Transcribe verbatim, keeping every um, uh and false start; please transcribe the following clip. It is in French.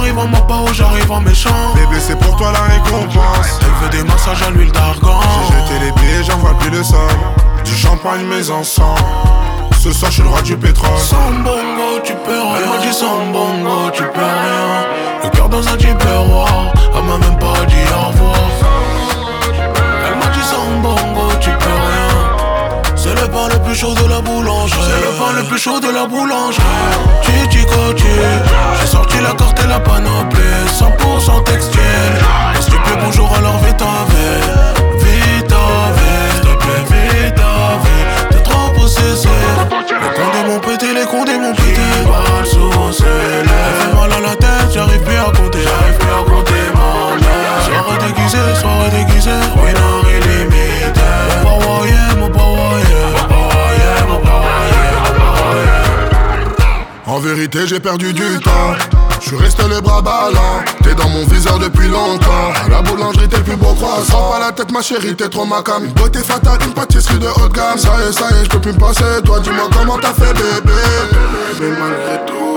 J'arrive en mapao, j'arrive en méchant. Bébé c'est pour toi la récompense. Elle veut des massages à l'huile d'argan. J'ai jeté les billets, j'envoie plus le sol. Du champagne mais encens. Ce soir je suis le roi du pétrole. Sans bongo tu peux rien. Elle m'a dit sans bongo tu peux rien. Le cœur dans un tupperware. Elle m'a même pas dit au revoir. Elle m'a dit sans bongo tu peux rien. C'est le pain le plus chaud de la boulangerie. C'est le pain le plus chaud de la boulangerie. Titi Coty. J'ai sorti la carte et la panoplie. Cent pour cent textile. Est-ce que tu peux bonjour alors vite avec. Vite avec. S'il te plaît vite avec. T'es trop possessé. Les condés m'ont pété, les condés m'ont pété. Pas le souci. Elle fait mal à la tête, j'arrive plus à compter. J'arrive plus à compter mon âge. Soirée déguisée, soirée déguisée. Winner illimité. Mon power yeah, mon power yeah. Mon power yeah, mon power yeah, mon power yeah. En vérité j'ai perdu du temps. Je suis resté les bras ballants. T'es dans mon viseur depuis longtemps. À la boulangerie t'es le plus beau croissant. Prends pas la tête ma chérie, t'es trop ma cam. Une beauté fatale, une pâtisserie de haut de gamme. Ça y est, ça y est, je peux plus me passer. Toi dis-moi comment t'as fait bébé. Mais malgré tout